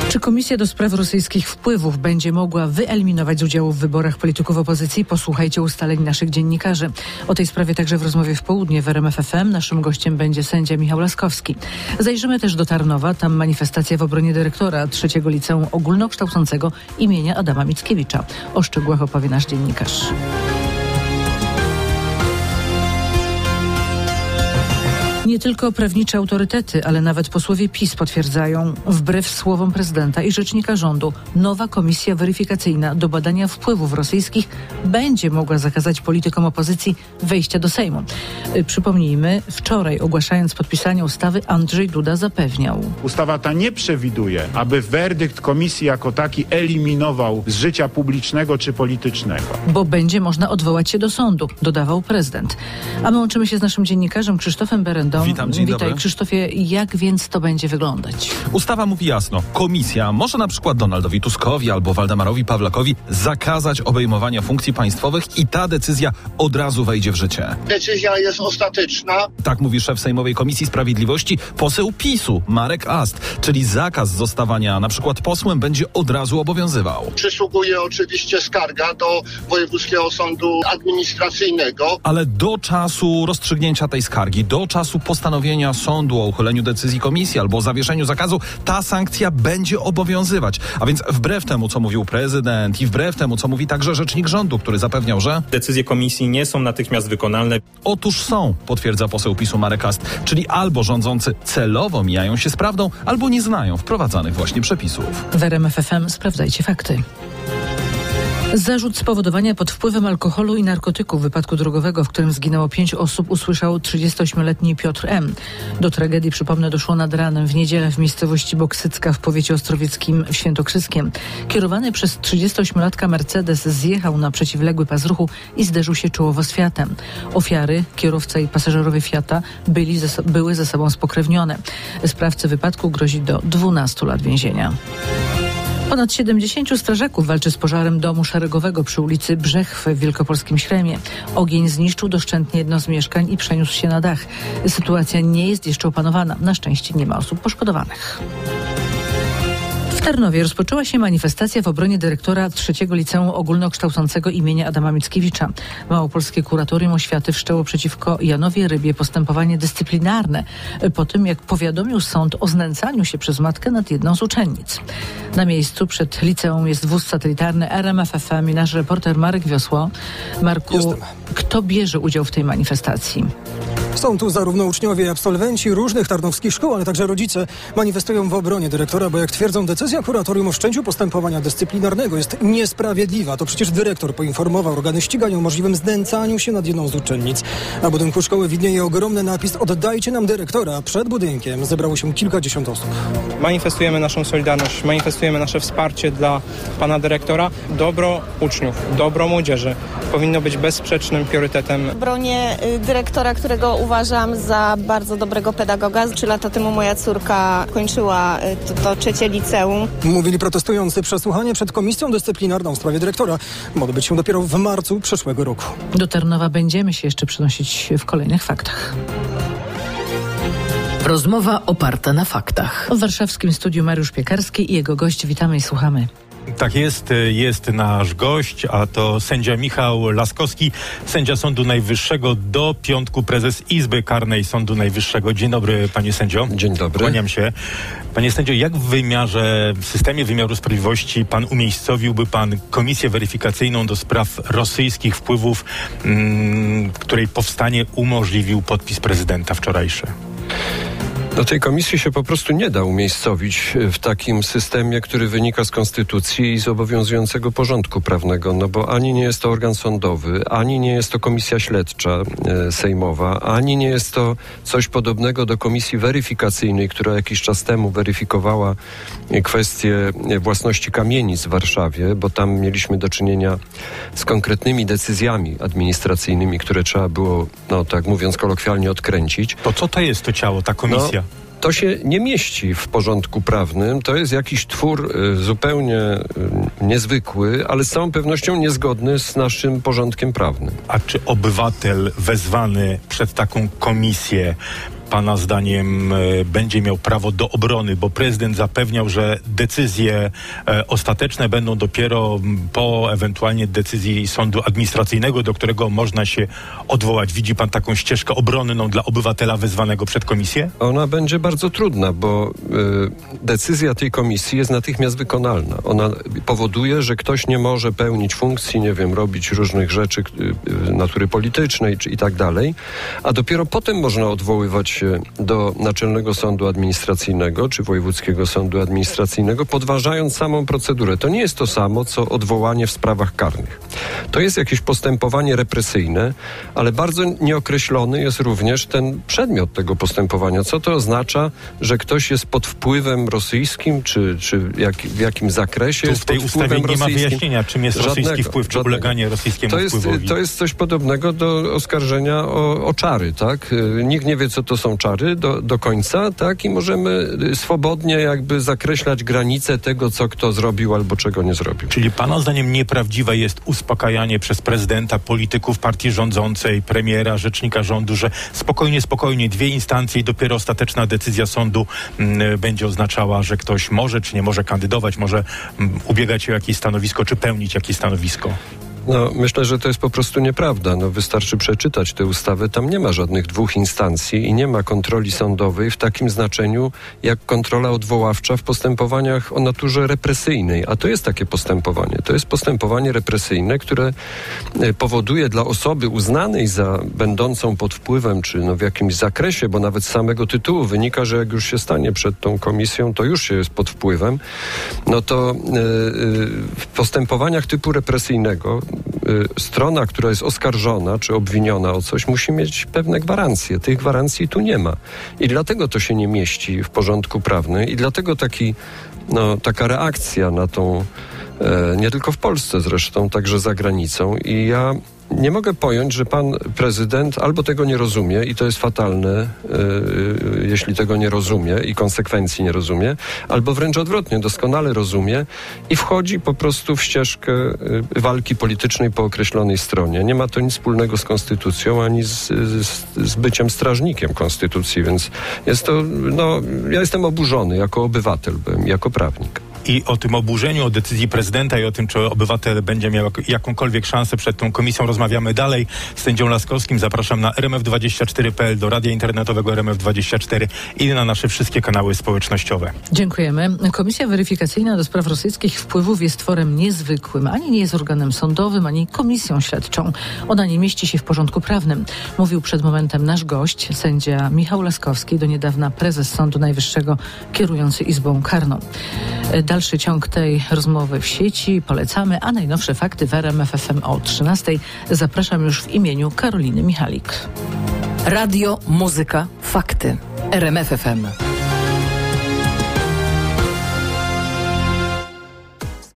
Czy Komisja do Spraw Rosyjskich Wpływów będzie mogła wyeliminować z udziału w wyborach polityków opozycji? Posłuchajcie ustaleń naszych dziennikarzy. O tej sprawie także w rozmowie w południe w RMF FM. Naszym gościem będzie sędzia Michał Laskowski. Zajrzymy też do Tarnowa. Tam manifestacja w obronie dyrektora III Liceum Ogólnokształcącego imienia Adama Mickiewicza. O szczegółach opowie nasz dziennikarz. Nie tylko prawnicze autorytety, ale nawet posłowie PiS potwierdzają, wbrew słowom prezydenta i rzecznika rządu, nowa komisja weryfikacyjna do badania wpływów rosyjskich będzie mogła zakazać politykom opozycji wejścia do Sejmu. Przypomnijmy, wczoraj ogłaszając podpisanie ustawy Andrzej Duda zapewniał. Ustawa ta nie przewiduje, aby werdykt komisji jako taki eliminował z życia publicznego czy politycznego. Bo będzie można odwołać się do sądu, dodawał prezydent. A my łączymy się z naszym dziennikarzem Krzysztofem Berendą. Witam, dzień Witaj, dobry. Krzysztofie, jak więc to będzie wyglądać? Ustawa mówi jasno, komisja może na przykład Donaldowi Tuskowi albo Waldemarowi Pawlakowi zakazać obejmowania funkcji państwowych i ta decyzja od razu wejdzie w życie. Decyzja jest ostateczna. Tak mówi szef Sejmowej Komisji Sprawiedliwości, poseł PiS-u Marek Ast, czyli zakaz zostawania na przykład posłem będzie od razu obowiązywał. Przysługuje oczywiście skarga do Wojewódzkiego Sądu Administracyjnego. Ale do czasu rozstrzygnięcia tej skargi, do czasu postanowienia sądu o uchyleniu decyzji komisji albo o zawieszeniu zakazu, ta sankcja będzie obowiązywać. A więc wbrew temu, co mówił prezydent i wbrew temu, co mówi także rzecznik rządu, który zapewniał, że decyzje komisji nie są natychmiast wykonalne. Otóż są, potwierdza poseł PiS-u Marek Ast, czyli albo rządzący celowo mijają się z prawdą, albo nie znają wprowadzanych właśnie przepisów. W RMF FM sprawdzajcie fakty. Zarzut spowodowania pod wpływem alkoholu i narkotyków wypadku drogowego, w którym zginęło 5 osób, usłyszał 38-letni Piotr M. Do tragedii, przypomnę, doszło nad ranem w niedzielę w miejscowości Boksycka w powiecie ostrowieckim w Świętokrzyskiem. Kierowany przez 38-latka Mercedes zjechał na przeciwległy pas ruchu i zderzył się czołowo z Fiatem. Ofiary, kierowca i pasażerowie Fiata, były ze sobą spokrewnione. Sprawcy wypadku grozi do 12 lat więzienia. Ponad 70 strażaków walczy z pożarem domu szeregowego przy ulicy Brzechw w wielkopolskim Śremie. Ogień zniszczył doszczętnie jedno z mieszkań i przeniósł się na dach. Sytuacja nie jest jeszcze opanowana. Na szczęście nie ma osób poszkodowanych. W Tarnowie rozpoczęła się manifestacja w obronie dyrektora III Liceum Ogólnokształcącego imienia Adama Mickiewicza. Małopolskie Kuratorium Oświaty wszczęło przeciwko Janowi Rybie postępowanie dyscyplinarne po tym, jak powiadomił sąd o znęcaniu się przez matkę nad jedną z uczennic. Na miejscu przed liceum jest wóz satelitarny RMF FM i nasz reporter Marek Wiosło. Marku, kto bierze udział w tej manifestacji? Są tu zarówno uczniowie i absolwenci różnych tarnowskich szkół, ale także rodzice. Manifestują w obronie dyrektora, bo jak twierdzą, decyzja kuratorium o wszczęciu postępowania dyscyplinarnego jest niesprawiedliwa. To przecież dyrektor poinformował organy ścigania o możliwym znęcaniu się nad jedną z uczennic. Na budynku szkoły widnieje ogromny napis "Oddajcie nam dyrektora". Przed budynkiem zebrało się kilkadziesiąt osób. Manifestujemy naszą solidarność, manifestujemy nasze wsparcie dla pana dyrektora. Dobro uczniów, dobro młodzieży powinno być bezsprzecznym priorytetem. Bronię dyrektora, którego uważam za bardzo dobrego pedagoga. 3 lata temu moja córka kończyła to trzecie liceum. Mówili protestujący. Przesłuchanie przed komisją dyscyplinarną w sprawie dyrektora ma odbyć się dopiero w marcu przyszłego roku. Do Tarnowa będziemy się jeszcze przenosić w kolejnych faktach. Rozmowa oparta na faktach. W warszawskim studiu Mariusz Piekarski i jego gość. Witamy i słuchamy. Tak jest nasz gość, a to sędzia Michał Laskowski, sędzia Sądu Najwyższego, do piątku prezes Izby Karnej Sądu Najwyższego. Dzień dobry, panie sędzio. Dzień dobry. Kłaniam się. Panie sędzio, jak w systemie wymiaru sprawiedliwości umiejscowiłby pan komisję weryfikacyjną do spraw rosyjskich wpływów, której powstanie umożliwił podpis prezydenta wczorajszy? Do tej komisji się po prostu nie da umiejscowić w takim systemie, który wynika z konstytucji i z obowiązującego porządku prawnego, no bo ani nie jest to organ sądowy, ani nie jest to komisja śledcza sejmowa, ani nie jest to coś podobnego do komisji weryfikacyjnej, która jakiś czas temu weryfikowała kwestię własności kamienic w Warszawie, bo tam mieliśmy do czynienia z konkretnymi decyzjami administracyjnymi, które trzeba było, no tak mówiąc kolokwialnie, odkręcić. To co to jest to ciało, ta komisja? To się nie mieści w porządku prawnym. To jest jakiś twór zupełnie niezwykły, ale z całą pewnością niezgodny z naszym porządkiem prawnym. A czy obywatel wezwany przed taką komisję pana zdaniem będzie miał prawo do obrony, bo prezydent zapewniał, że decyzje ostateczne będą dopiero po ewentualnie decyzji sądu administracyjnego, do którego można się odwołać. Widzi pan taką ścieżkę obronną dla obywatela wezwanego przed komisję? Ona będzie bardzo trudna, bo decyzja tej komisji jest natychmiast wykonalna. Ona powoduje, że ktoś nie może pełnić funkcji, nie wiem, robić różnych rzeczy natury politycznej i tak dalej, a dopiero potem można odwoływać się do Naczelnego Sądu Administracyjnego czy Wojewódzkiego Sądu Administracyjnego, podważając samą procedurę. To nie jest to samo, co odwołanie w sprawach karnych. To jest jakieś postępowanie represyjne, ale bardzo nieokreślony jest również ten przedmiot tego postępowania. Co to oznacza, że ktoś jest pod wpływem rosyjskim, czy w jakim zakresie tu jest w tej pod wpływem ustawie nie rosyjskim? ma wyjaśnienia, czym jest rosyjski wpływ, czy uleganie rosyjskiemu wpływowi. To jest coś podobnego do oskarżenia o czary, tak? Nikt nie wie, co to są czary do końca, tak? I możemy swobodnie jakby zakreślać granice tego, co kto zrobił albo czego nie zrobił. Czyli pana zdaniem nieprawdziwe jest uspokajanie przez prezydenta, polityków partii rządzącej, premiera, rzecznika rządu, że spokojnie, 2 instancje i dopiero ostateczna decyzja sądu będzie oznaczała, że ktoś może czy nie może kandydować, może ubiegać się o jakieś stanowisko, czy pełnić jakieś stanowisko. No, myślę, że to jest po prostu nieprawda. No, wystarczy przeczytać tę ustawę. Tam nie ma żadnych 2 instancji i nie ma kontroli sądowej w takim znaczeniu, jak kontrola odwoławcza w postępowaniach o naturze represyjnej. A to jest takie postępowanie. To jest postępowanie represyjne, które powoduje dla osoby uznanej za będącą pod wpływem, czy w jakimś zakresie, bo nawet z samego tytułu wynika, że jak już się stanie przed tą komisją, to już się jest pod wpływem. No to w postępowaniach typu represyjnego strona, która jest oskarżona czy obwiniona o coś, musi mieć pewne gwarancje. Tych gwarancji tu nie ma. I dlatego to się nie mieści w porządku prawnym i dlatego taka reakcja na tą, nie tylko w Polsce zresztą, także za granicą. I ja nie mogę pojąć, że pan prezydent albo tego nie rozumie i to jest fatalne, jeśli tego nie rozumie i konsekwencji nie rozumie, albo wręcz odwrotnie, doskonale rozumie i wchodzi po prostu w ścieżkę walki politycznej po określonej stronie. Nie ma to nic wspólnego z konstytucją, ani z byciem strażnikiem konstytucji, więc jest to, ja jestem oburzony jako obywatel, jako prawnik. I o tym oburzeniu, o decyzji prezydenta i o tym, czy obywatel będzie miał jakąkolwiek szansę przed tą komisją, rozmawiamy dalej z sędzią Laskowskim. Zapraszam na rmf24.pl, do radia internetowego RMF24 i na nasze wszystkie kanały społecznościowe. Dziękujemy. Komisja Weryfikacyjna do spraw rosyjskich wpływów jest tworem niezwykłym. Ani nie jest organem sądowym, ani komisją śledczą. Ona nie mieści się w porządku prawnym. Mówił przed momentem nasz gość, sędzia Michał Laskowski, do niedawna prezes Sądu Najwyższego kierujący Izbą Karną. Dalszy ciąg tej rozmowy w sieci polecamy, a najnowsze fakty w RMF FM o 13:00. Zapraszam już w imieniu Karoliny Michalik. Radio, muzyka, fakty. RMF FM.